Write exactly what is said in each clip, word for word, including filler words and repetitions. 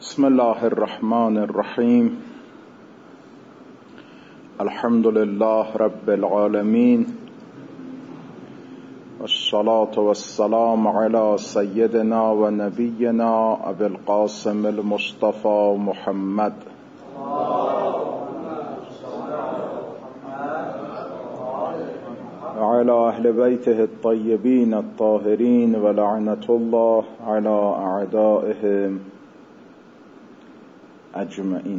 بسم الله الرحمن الرحیم. الحمد لله رب العالمین والصلاة والسلام على سیدنا و نبینا ابی القاسم المصطفى محمد وعلى اهل بیته الطیبین الطاهرین ولعنة الله على اعدائهم اجمعین.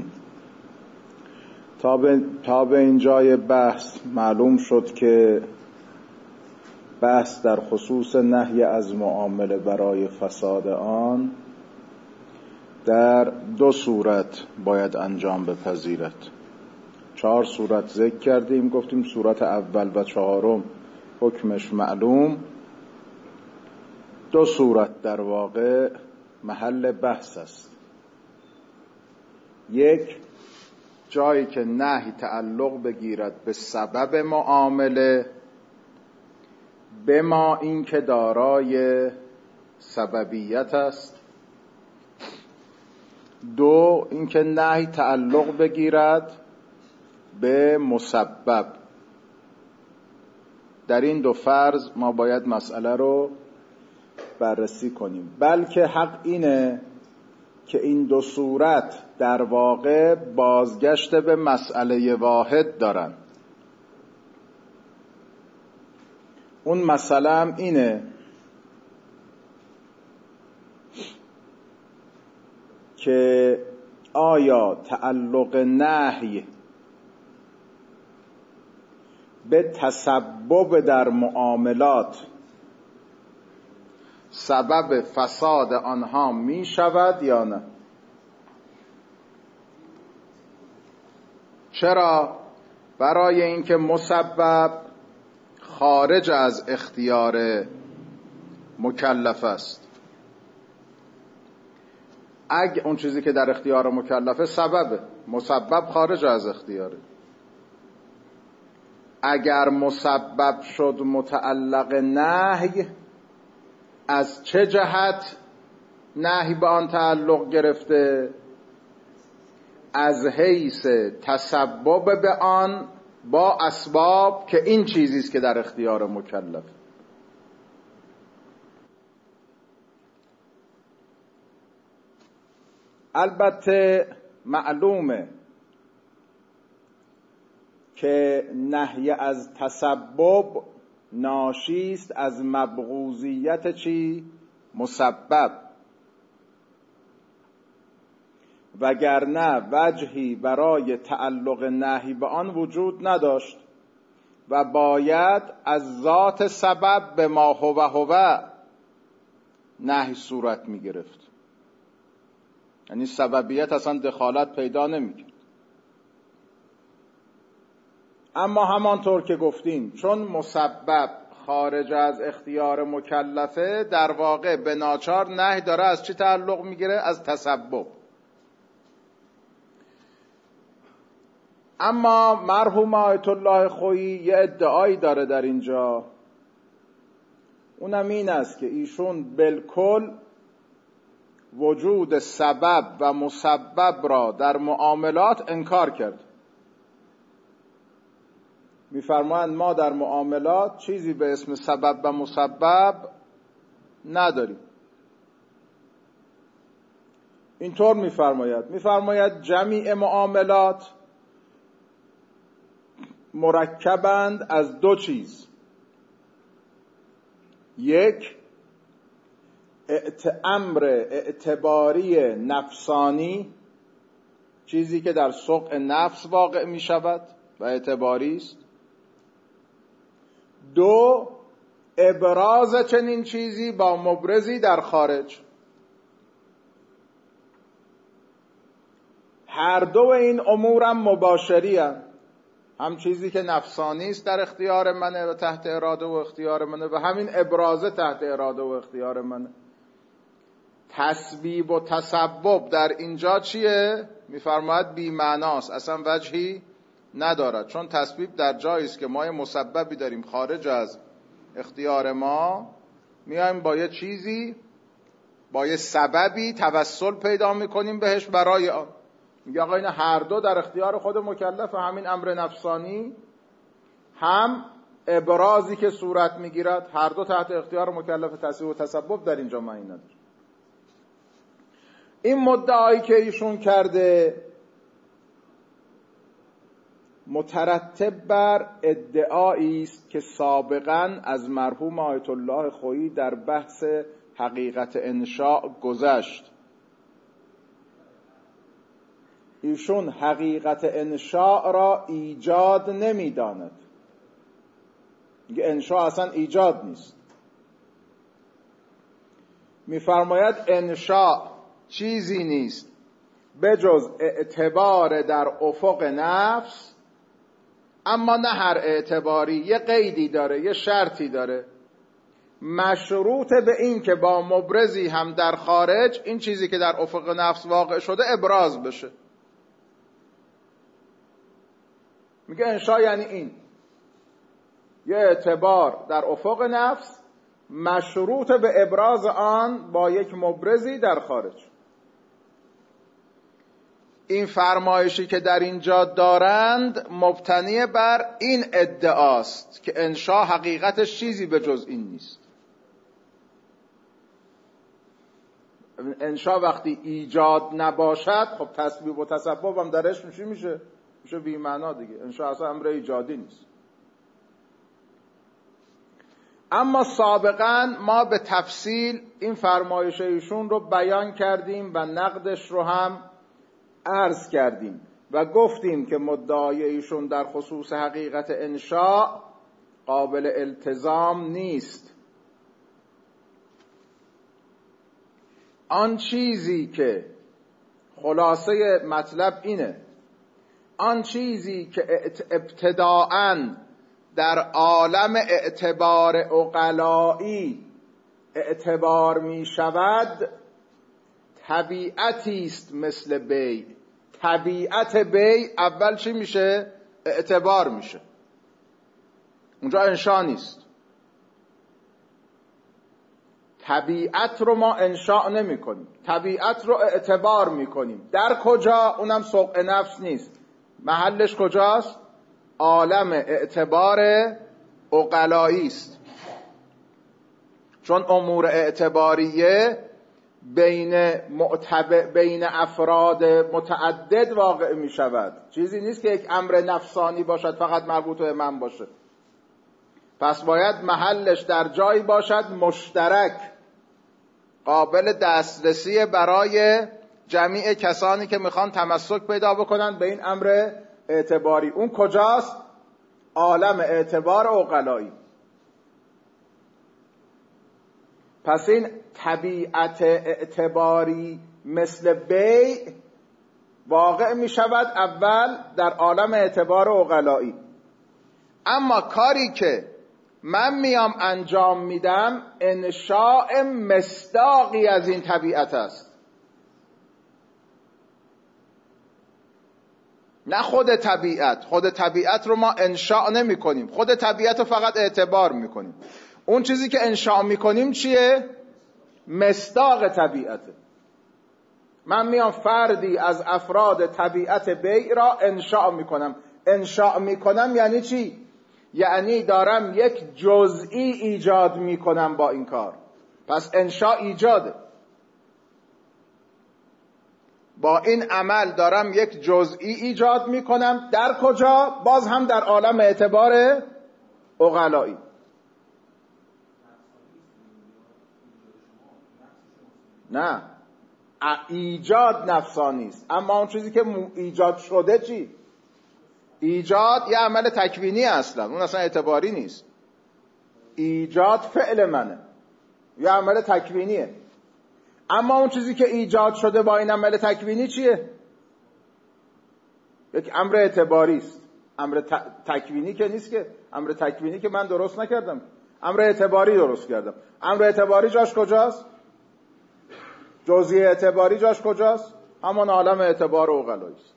تا به, تا به اینجای بحث معلوم شد که بحث در خصوص نهی از معامله برای فساد آن در دو صورت باید انجام بپذیرد. چهار صورت ذکر کردیم، گفتیم صورت اول و چهارم حکمش معلوم، دو صورت در واقع محل بحث است. یک، جایی که نهی تعلق بگیرد به سبب معامله، به ما این که دارای سببیت است. دو، این که نهی تعلق بگیرد به مسبب. در این دو فرض ما باید مسئله رو بررسی کنیم. بلکه حق اینه که این دو صورت در واقع بازگشت به مسئله واحد دارن. اون مسئله هم اینه که آیا تعلق نهی به تسبب در معاملات سبب فساد آنها می شود یا نه؟ چرا؟ برای اینکه مسبب خارج از اختیار مکلف است. اگه اون چیزی که در اختیار مکلفه سببه، مسبب خارج از اختیاره. اگر مسبب شد متعلق نهی، از چه جهت نهی به آن تعلق گرفته؟ از حیث تسبب به آن با اسباب که این چیزیست که در اختیار مکلف. البته معلومه که نهی از تسبب ناشیست از مبغوضیت چی؟ مسبب. وگرنه وجهی برای تعلق نهی به آن وجود نداشت و باید از ذات سبب به ما هو هو نهی صورت می گرفت. یعنی سببیت اصلا دخالت پیدا نمی کرد. اما همانطور که گفتیم چون مسبب خارج از اختیار مکلفه، در واقع به ناچار نهی داره از چی تعلق میگیره؟ از تسبب. اما مرحوم آیت الله خویی یه ادعایی داره در اینجا، اونم این است که ایشون بالکل وجود سبب و مسبب را در معاملات انکار کرد. میفرمایند ما در معاملات چیزی به اسم سبب و مسبب نداریم. اینطور میفرماید میفرماید جمیع معاملات مرکبند از دو چیز. یک، امر اعتباری نفسانی، چیزی که در سوق نفس واقع می شود و اعتباری است. دو، ابراز چنین چیزی با مبرزی در خارج. هر دو این امورم مباشری هم. هم چیزی که نفسانی است در اختیار منه و تحت اراده و اختیار منه، و همین ابراز تحت اراده و اختیار منه. تسبیب و تسبب در اینجا چیه؟ میفرماید بی معناست، اصلا وجهی ندارد. چون تسبیب در جایی است که ما یه مسببی داریم خارج از اختیار ما، میایم با یه چیزی با یه سببی توسل پیدا میکنیم بهش برای آن. میگه آقا این هر دو در اختیار خود مکلف، همین امر نفسانی هم ابرازی که صورت میگیرد، هر دو تحت اختیار مکلف. تصیب و تسبب در اینجا معنی نداره. این مدعایی که ایشون کرده مترتب بر ادعایی است که سابقاً از مرحوم آیت الله خویی در بحث حقیقت انشاء گذشت. ایشون حقیقت انشاء را ایجاد نمی‌داند. میگه انشاء اصلا ایجاد نیست. می‌فرماید انشاء چیزی نیست بجز اعتبار در افق نفس، اما نه هر اعتباری، یه قیدی داره، یه شرطی داره، مشروط به این که با مبرزی هم در خارج این چیزی که در افق نفس واقع شده ابراز بشه. میگه انشاء یعنی این، یه اعتبار در افق نفس مشروط به ابراز آن با یک مبرزی در خارج. این فرمایشی که در اینجا دارند مبتنی بر این ادعاست که انشاء حقیقتش چیزی به جز این نیست. انشاء وقتی ایجاد نباشد، خب تسبیب و تسبب هم درش میشه میشه میشه بی معنا دیگه. انشاء اصلا امر ایجادی نیست. اما سابقا ما به تفصیل این فرمایش ایشون رو بیان کردیم و نقدش رو هم عرض کردیم و گفتیم که مدعای ایشون در خصوص حقیقت انشاء قابل التزام نیست. آن چیزی که خلاصه مطلب اینه، آن چیزی که ابتداءً در عالم اعتبار عقلایی اعتبار می شود طبیعتی است مثل بی. طبیعت بی اول چی میشه؟ اعتبار میشه. اونجا انشاء نیست. طبیعت رو ما انشاء نمی کنیم، طبیعت رو اعتبار می کنیم. در کجا؟ اونم سوق نفس نیست. محلش کجاست؟ عالم اعتبار عقلایی است. چون امور اعتباریه بین معتبر بین افراد متعدد واقع می شود. چیزی نیست که یک امر نفسانی باشد فقط مربوط به من باشه. پس باید محلش در جایی باشد مشترک، قابل دسترسی برای جمیع کسانی که میخوان تمسک پیدا بکنن به این امر اعتباری. اون کجاست؟ عالم اعتبار عقلایی. پس این طبیعت اعتباری مثل بیع واقع می شود اول در عالم اعتبار عقلایی. اما کاری که من میام انجام میدم انشاء مصداقی از این طبیعت است، نه خود طبیعت. خود طبیعت رو ما انشاء نمی کنیم، خود طبیعت رو فقط اعتبار می کنیم. اون چیزی که انشاء می کنیم چیه؟ مصداق طبیعته. من میام فردی از افراد طبیعت بیع را انشاء می کنم. انشاء می کنم یعنی چی؟ یعنی دارم یک جزئی ایجاد می کنم با این کار. پس انشاء ایجاده. با این عمل دارم یک جزئی ایجاد می کنم. در کجا؟ باز هم در عالم اعتبار عقلایی. نه، ایجاد نفسانی است. اما اون چیزی که ایجاد شده چی؟ ایجاد یه عمل تکوینی اصلا، اون اصلا اعتباری نیست. ایجاد فعل منه، یه عمل تکوینیه. اما اون چیزی که ایجاد شده با این عمل تکوینی چیه؟ یک امر اعتباری است. امر تکوینی که نیست که. امر تکوینی که من درست نکردم، امر اعتباری درست کردم. امر اعتباری جاش کجاست؟ جزئی اعتباری جاش کجاست؟ همان عالم اعتبار عقلایی است.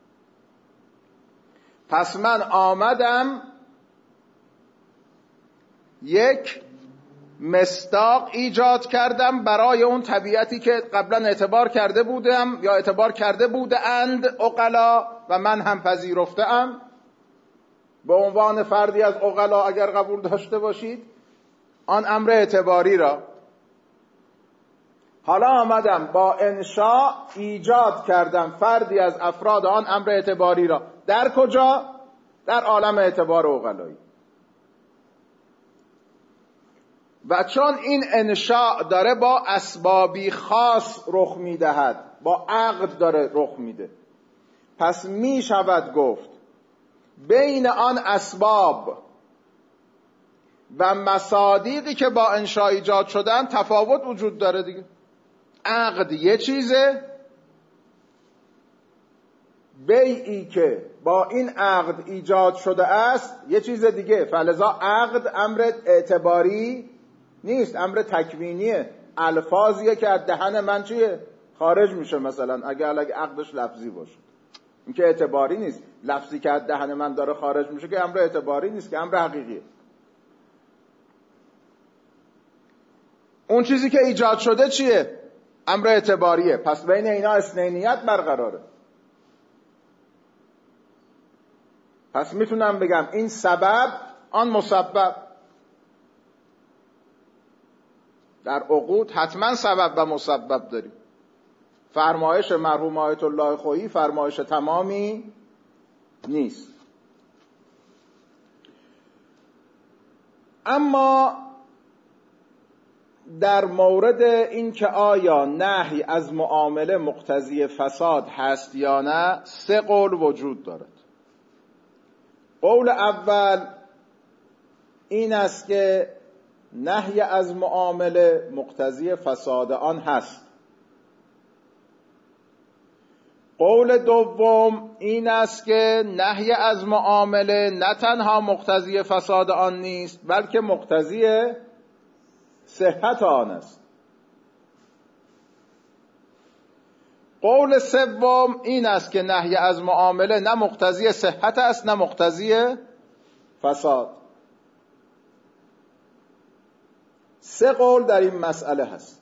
پس من آمدم یک مصداق ایجاد کردم برای اون طبیعتی که قبلا اعتبار کرده بودم یا اعتبار کرده بودند عقلا و من هم پذیرفتم به عنوان فردی از عقلا اگر قبول داشته باشید آن امر اعتباری را. حالا آمدم با انشاء ایجاد کردم فردی از افراد آن امر اعتباری را. در کجا؟ در عالم اعتبار عقلایی. و چون این انشاء داره با اسبابی خاص رخ میدهد، با عقد داره رخ میده، پس می شود گفت بین آن اسباب و مصادیقی که با انشاء ایجاد شدن تفاوت وجود داره دیگه. عقد یه چیزه، بیعی که با این عقد ایجاد شده است یه چیز دیگه. فلذا عقد امر اعتباری نیست، امر تکوینیه. الفاظیه که از دهن من چیه؟ خارج میشه. مثلا اگر اگه عقدش لفظی باشه این که اعتباری نیست. لفظی که از دهن من داره خارج میشه که امر اعتباری نیست، که امر حقیقیه. اون چیزی که ایجاد شده چیه؟ امر اعتباریه. پس بین اینا اثنینیت برقراره. پس میتونم بگم این سبب آن مسبب. در عقود حتما سبب و مسبب داریم. فرمایش مرحوم آیت الله خویی فرمایش تمامی نیست. اما در مورد این که آیا نهی از معامله مقتضی فساد هست یا نه، سه قول وجود دارد. قول اول این است که نهی از معامله مقتضی فساد آن هست. قول دوم این است که نهی از معامله نه تنها مقتضی فساد آن نیست بلکه مقتضی صحت آن است. قول سوم این است که نهی از معامله نه مقتضی صحت است نه مقتضی فساد. سه قول در این مسئله هست.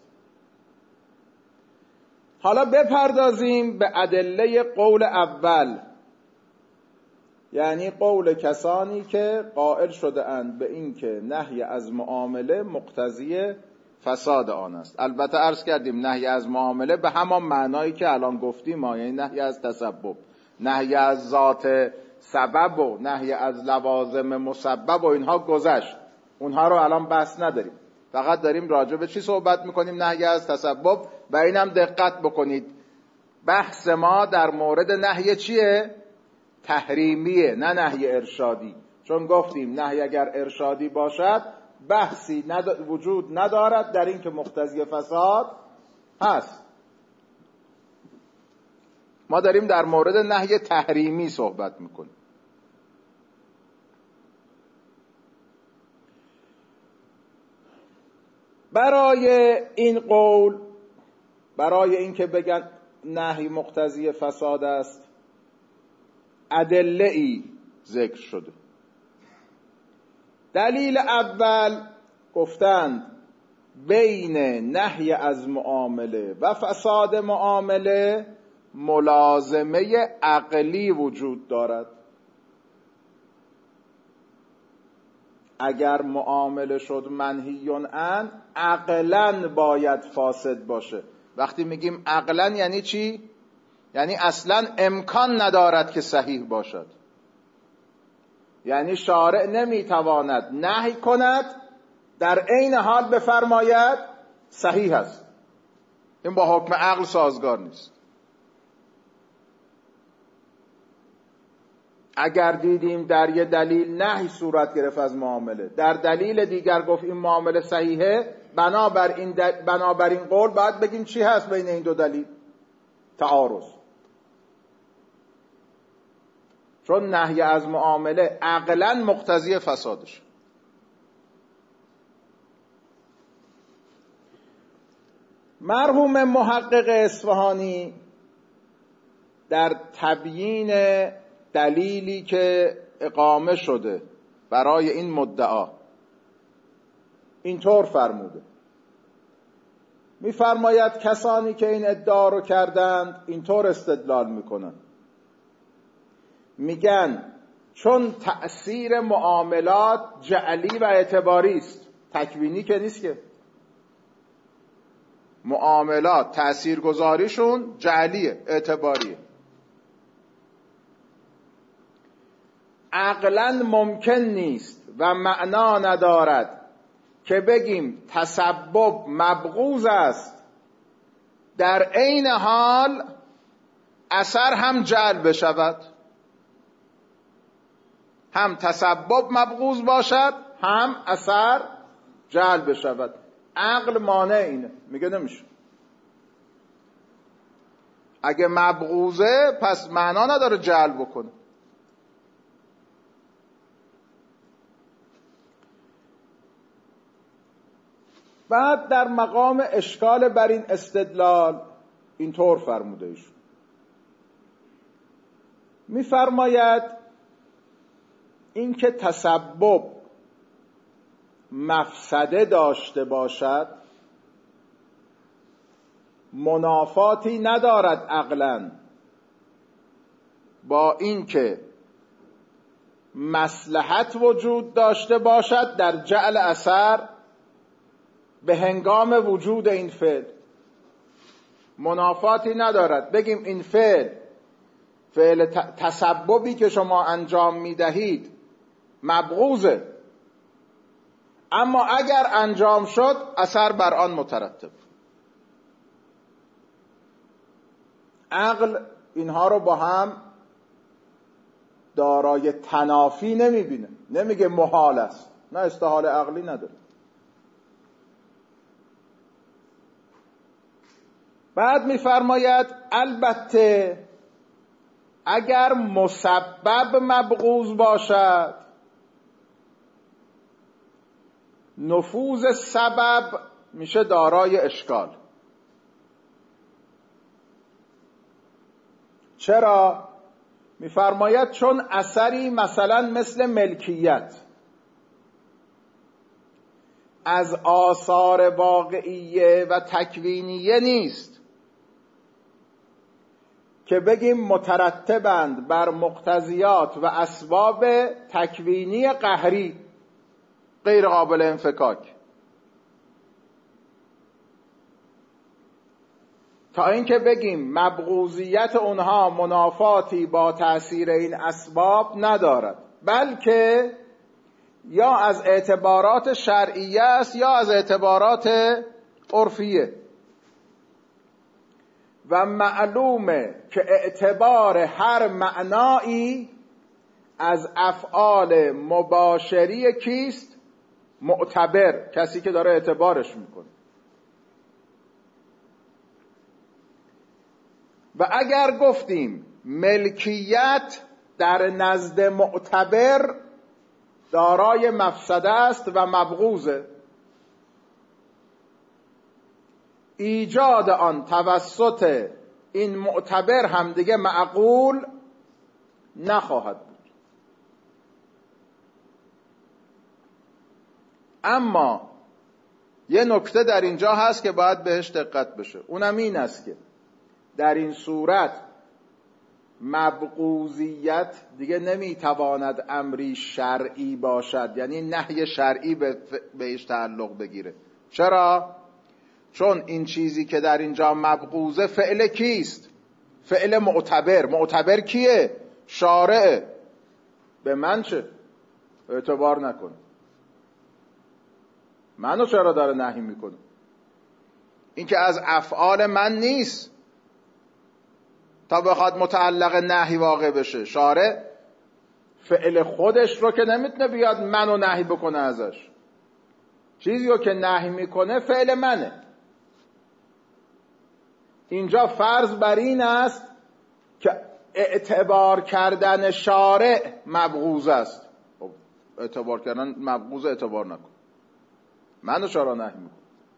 حالا بپردازیم به ادله قول اول، یعنی قول کسانی که قائل شده اند به این که نهی از معامله مقتضی فساد آن است. البته عرض کردیم نهی از معامله به همان معنایی که الان گفتیم، یعنی نهی از تسبب، نهی از ذات سبب و نهی از لوازم مسبب و اینها گذشت، اونها رو الان بحث نداریم. فقط داریم راجع به چی صحبت میکنیم؟ نهی از تسبب. و اینم دقت بکنید بحث ما در مورد نهی چیه؟ تحریمیه، نه نهی ارشادی. چون گفتیم نهی اگر ارشادی باشد بحثی ند... وجود ندارد در این که مقتضی فساد هست. ما داریم در مورد نهی تحریمی صحبت میکنیم. برای این قول، برای این که بگن نهی مقتضی فساد است، ادله ای ذکر شده. دلیل اول گفتند بین نهی از معامله و فساد معامله ملازمه عقلی وجود دارد. اگر معامله شد منهی عنه، عقلاً باید فاسد باشه. وقتی میگیم عقلاً یعنی چی؟ یعنی اصلاً امکان ندارد که صحیح باشد. یعنی شارع نمیتواند نهی کند در عین حال بفرماید صحیح است. این با حکم عقل سازگار نیست. اگر دیدیم در یه دلیل نهی صورت گرفت از معامله، در دلیل دیگر گفت این معامله صحیحه، بنابر این دل... بنابر این قول باید بگیم چی هست بین این دو دلیل؟ تعارض. چون نهی از معامله عقلاً مقتضی فسادش. مرحوم محقق اصفهانی در تبیین دلیلی که اقامه شده برای این مدعا اینطور فرموده. میفرماید کسانی که این ادعا رو کردند اینطور استدلال میکنن، میگن چون تأثیر معاملات جعلی و اعتباری است، تکوینی که نیست که، معاملات تأثیر گذاریشون جعلیه، اعتباریه. عقلاً ممکن نیست و معنا ندارد که بگیم تسبب مبغوض است در عین حال اثر هم جلب بشود، هم تسبب مبغوض باشد هم اثر جلب بشود. عقل مانع اینه، میگه نمیشه. اگه مبغوضه پس معنا نداره جلب بکنه. بعد در مقام اشکال بر این استدلال اینطور فرموده ایشون، میفرماید این که تسبب مفسده داشته باشد منافاتی ندارد عقلاً با این که مصلحت وجود داشته باشد در جعل اثر به هنگام وجود این فعل. منافاتی ندارد بگیم این فعل فعل تسببی که شما انجام میدهید مبغوضه، اما اگر انجام شد اثر بر آن مترتب. عقل اینها رو با هم دارای تنافی نمیبینه، نمیگه محال است، نه، استحاله عقلی نداره. بعد میفرماید البته اگر مسبب مبغوض باشد نفوذ سبب میشه دارای اشکال. چرا؟ میفرماید چون اثری مثلا مثل ملکیت از آثار واقعیه و تکوینیه نیست که بگیم مترتبند بر مقتضیات و اسباب تکوینی قهری غیر قابل انفکاک، تا اینکه بگیم مبغوضیت اونها منافاتی با تأثیر این اسباب ندارد، بلکه یا از اعتبارات شرعیه است یا از اعتبارات عرفیه. و معلومه که اعتبار هر معنایی از افعال مباشری کیست؟ معتبر، کسی که داره اعتبارش میکنه. و اگر گفتیم ملکیت در نزد معتبر دارای مفسده است و مبغوضه، ایجاد آن توسط این معتبر هم دیگه معقول نخواهد بود. اما یه نکته در اینجا هست که باید بهش دقت بشه، اونم این است که در این صورت مبغوضیت دیگه نمیتواند امری شرعی باشد، یعنی نهی شرعی بهش تعلق بگیره. چرا؟ چون این چیزی که در اینجا مبغوضه فعل کیست؟ فعل معتبر. معتبر کیه؟ شارعه. به من چه؟ اعتبار نکنه. منو چرا داره نهی میکنه؟ این که از افعال من نیست تا بخواد متعلق نهی واقع بشه. شارع فعل خودش رو که نمیتونه بیاد منو نهی بکنه ازش. چیزی رو که نهی میکنه فعل منه. اینجا فرض بر این است که اعتبار کردن شارع مبغوض است. اعتبار کردن مبغوض، اعتبار نکن. منو چرا نهی میکنه؟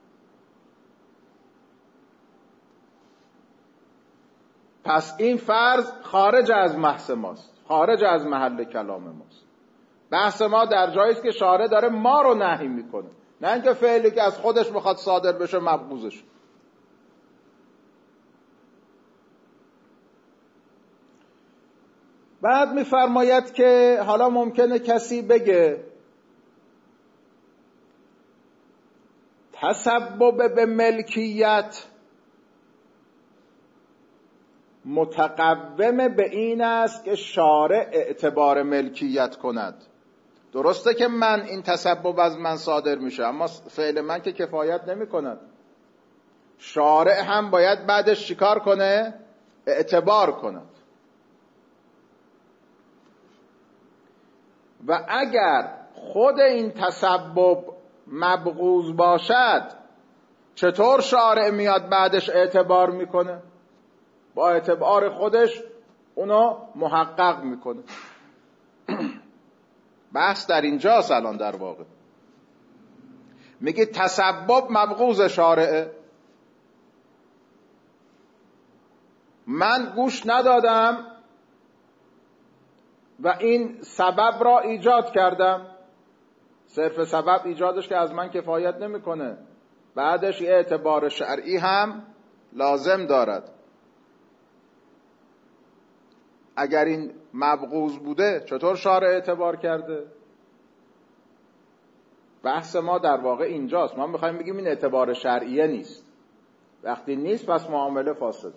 پس این فرض خارج از بحث ماست، خارج از محل کلام ماست. بحث ما در جایی است که شارع داره ما رو نهی میکنه. نه اینکه فعلی که از خودش بخواد صادر بشه مبغوضش. بعد میفرماید که حالا ممکنه کسی بگه تسبب به ملکیت متقوم به این است که شارع اعتبار ملکیت کند. درسته که من این تسبب از من صادر میشه، اما فعل من که کفایت نمی کند. شارع هم باید بعدش چیکار کنه؟ اعتبار کند. و اگر خود این تسبب مبغوض باشد، چطور شارع میاد بعدش اعتبار میکنه؟ با اعتبار خودش اونو محقق میکنه. بحث در اینجاست الان. در واقع میگه تسبب مبغوض شارعه. من گوش ندادم و این سبب را ایجاد کردم، صرف سبب ایجادش که از من کفایت نمیکنه، بعدش یه اعتبار شرعی هم لازم دارد. اگر این مبغوض بوده چطور شارع اعتبار کرده؟ بحث ما در واقع اینجاست. ما میخوایم بگیم این اعتبار شرعیه نیست. وقتی نیست پس معامله فاسد.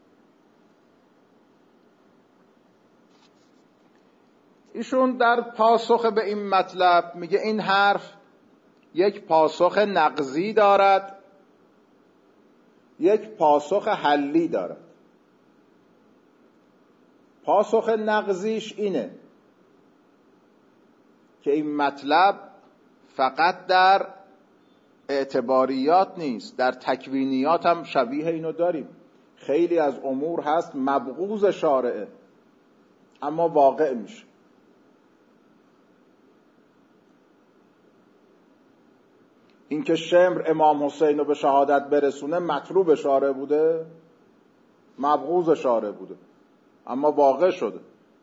ایشون در پاسخ به این مطلب میگه این حرف یک پاسخ نقضی دارد، یک پاسخ حلی دارد. پاسخ نقضیش اینه که این مطلب فقط در اعتباریات نیست، در تکوینیات هم شبیه اینو داریم. خیلی از امور هست مبغوض شارعه اما واقع میشه. اینکه شمر امام حسین رو به شهادت برسونه مطلوب شارع بوده، مبغوض شارع بوده، اما واقع شده.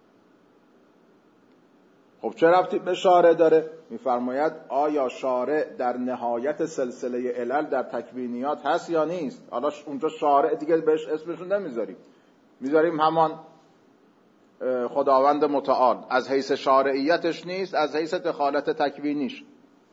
خب چه ربطی به شارع داره؟ میفرماید آیا شارع در نهایت سلسله علل در تکوینیات هست یا نیست؟ حالا اونجا شارع دیگه بهش اسمشون نمیذاریم، میذاریم همان خداوند متعال. از حیث شارعیتش نیست، از حیث دخالت تکوینیش.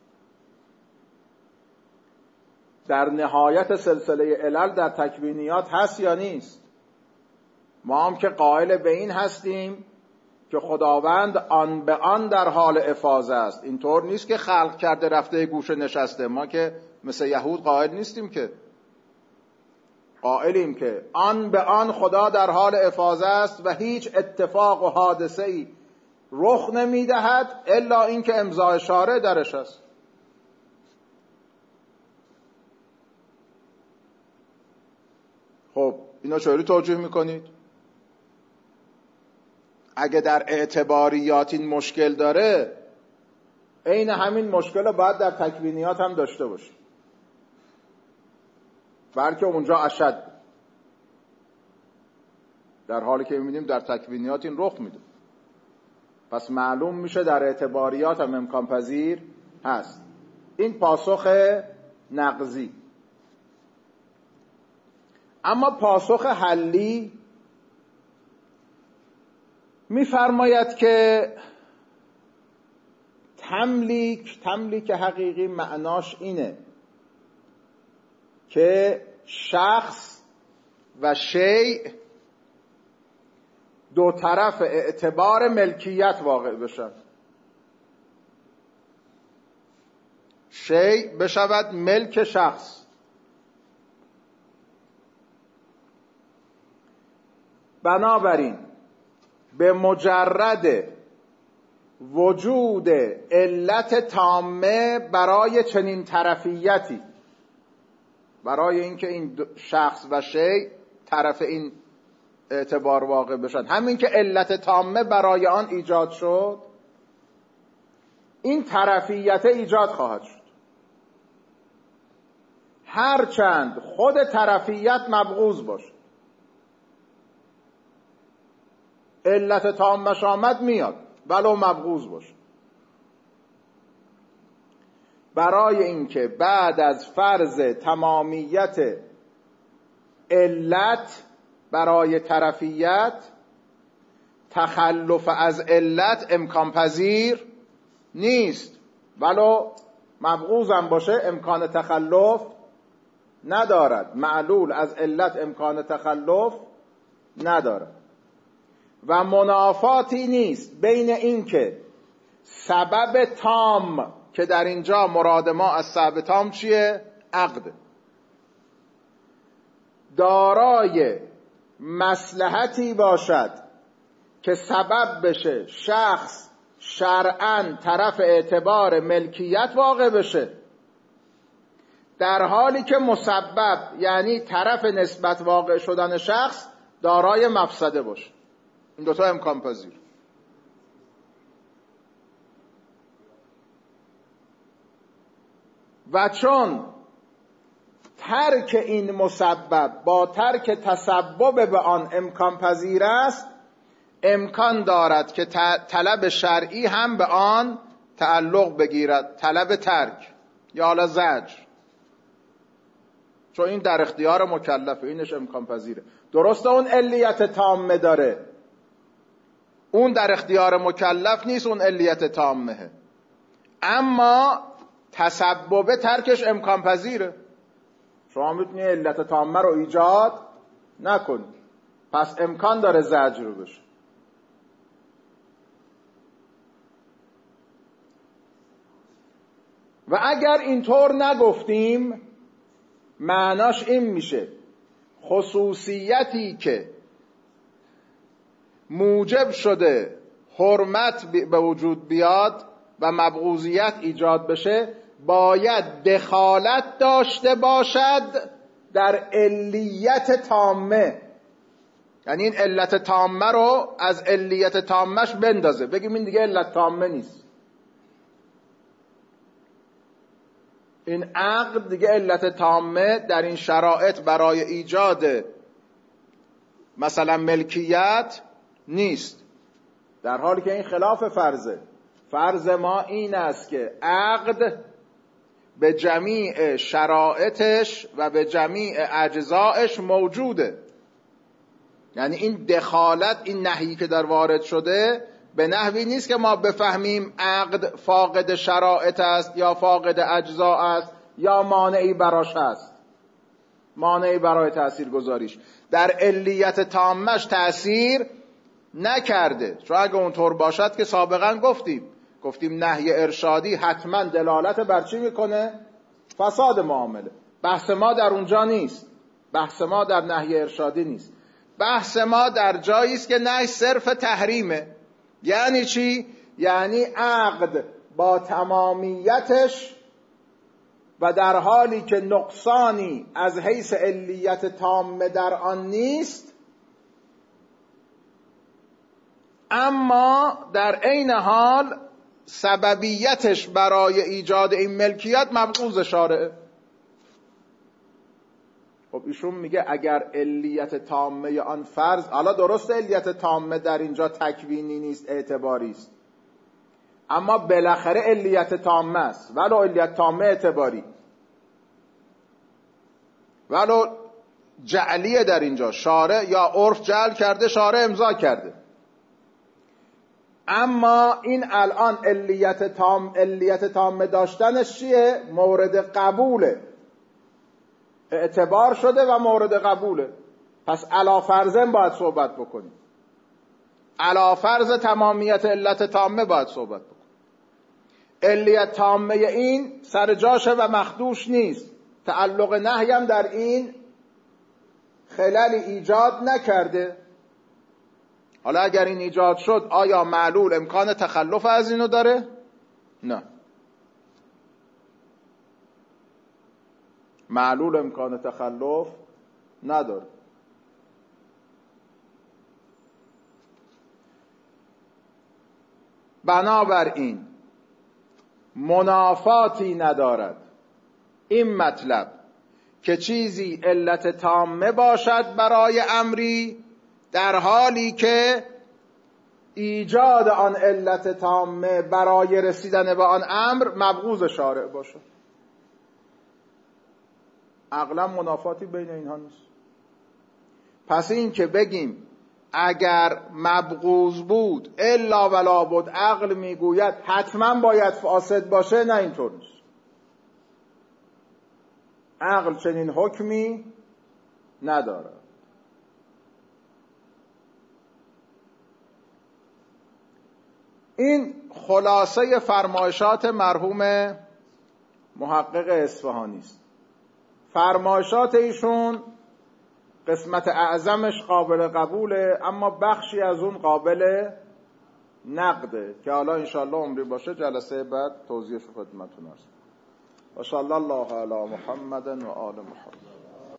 در نهایت سلسله علل در تکوینیات هست یا نیست؟ ما هم که قائل به این هستیم که خداوند آن به آن در حال افاضه است. اینطور نیست که خلق کرده رفته گوشه نشسته. ما که مثل یهود قائل نیستیم، که قائلیم که آن به آن خدا در حال افاضه است و هیچ اتفاق و حادثه ای رخ نمیدهد الا اینکه امضای شارع درش است. خب اینا چطوری توجیه میکنید؟ اگه در اعتباریات این مشکل داره، عین همین مشکل رو باید در تکوینیات هم داشته باشه، بلکه اونجا اشد، در حالی که می‌بینیم در تکوینیات این رخ میده. پس معلوم میشه در اعتباریات هم امکان پذیر هست. این پاسخ نقضی. اما پاسخ حلی میفرماید که تملیک تملیک حقیقی معناش اینه که شخص و شیء دو طرف اعتبار ملکیت واقع بشن. شیء بشود ملک شخص. بنابراین به مجرد وجود علت تامه برای چنین طرفیتی، برای اینکه این شخص و شیء طرف این اعتبار واقع بشن، همین که علت تامه برای آن ایجاد شد، این طرفیت ایجاد خواهد شد. هرچند خود طرفیت مبغوض باشه، علت تامش آمد میاد ولو مبغوض باشه. برای اینکه بعد از فرض تمامیت علت برای طرفیت، تخلف از علت امکان پذیر نیست. ولو مبغوضم باشه امکان تخلف ندارد. معلول از علت امکان تخلف ندارد. و منافاتی نیست بین این که سبب تام، که در اینجا مراد ما از سبب تام چیه؟ عقد، دارای مصلحتی باشد که سبب بشه شخص شرعاً طرف اعتبار ملکیت واقع بشه، در حالی که مسبب یعنی طرف نسبت واقع شدن شخص دارای مفسده باشه. این دوتا امکان پذیر. و چون ترک این مسبب با ترک تسبب به آن امکان پذیر است، امکان دارد که طلب شرعی هم به آن تعلق بگیرد، طلب ترک یا حالا زجر، چون این در اختیار مکلفه، اینش امکان پذیره. درسته اون علیت تامه داره، اون در اختیار مکلف نیست، اون علیت تامه، اما تسبب ترکش امکان پذیره. شما میتونی علت تامه رو ایجاد نکنی، پس امکان داره زجر رو بشه. و اگر اینطور نگفتیم معناش این میشه خصوصیتی که موجب شده حرمت به وجود بیاد و مبغوضیت ایجاد بشه باید دخالت داشته باشد در علیت تامه. یعنی این علت تامه رو از علیت تامهش بندازه، بگیم این دیگه علت تامه نیست، این عقد دیگه علت تامه در این شرایط برای ایجاد مثلا ملکیت نیست، در حالی که این خلاف فرضه. فرض ما این است که عقد به جمیع شرایطش و به جمیع اجزایش موجوده. یعنی این دخالت، این نهی که در وارد شده به نحوی نیست که ما بفهمیم عقد فاقد شرایط است یا فاقد اجزا است یا مانعی براش است، مانعی برای تأثیر گذاریش. در علیت تامش تأثیر نکرده. چون اگه اونطور باشد که سابقا گفتیم گفتیم نهی ارشادی حتما دلالت بر چی میکنه؟ فساد معامله. بحث ما در اونجا نیست، بحث ما در نهی ارشادی نیست، بحث ما در جایی است که نهی صرف تحریمه. یعنی چی؟ یعنی عقد با تمامیتش و در حالی که نقصانی از حیث علیت تامه در آن نیست، اما در عین حال سببیتش برای ایجاد این ملکیت مبغوض شارعه. خب ایشون میگه اگر علیت تامه آن فرض، حالا درسته علیت تامه در اینجا تکوینی نیست، اعتباری است، اما بالاخره علیت تامه است، ولو علیت تامه اعتباری، ولو جعلیه در اینجا، شارع یا عرف جعل کرده، شارع امضا کرده، اما این الان علیت تام علیت تامه داشتنش چیه؟ مورد قبوله، اعتبار شده و مورد قبوله. پس علا فرضن باید صحبت بکنیم، علا فرض تمامیت علت تامه باید صحبت بکنیم. علیت تامه این سر جاشه و مخدوش نیست، تعلق نهی هم در این خلالی ایجاد نکرده. حالا اگر این ایجاد شد آیا معلول امکان تخلف از اینو داره؟ نه، معلول امکان تخلف نداره. بنابراین منافاتی ندارد این مطلب که چیزی علت تامه باشد برای امری، در حالی که ایجاد آن علت تامه برای رسیدن به آن امر مبغوض شارع باشه. عقلا منافاتی بین اینها نیست. پس این که بگیم اگر مبغوض بود الا ولا بود عقل میگوید حتما باید فاسد باشه، نه اینطور نیست. عقل چنین حکمی نداره. این خلاصه فرمایشات مرحوم محقق اصفهانی است. فرمایشات ایشون قسمت اعظمش قابل قبوله، اما بخشی از اون قابل نقده که حالا انشاءالله عمری باشه جلسه بعد توضیحش خدمتتون هست. و صلی الله علی محمد و آل محمد.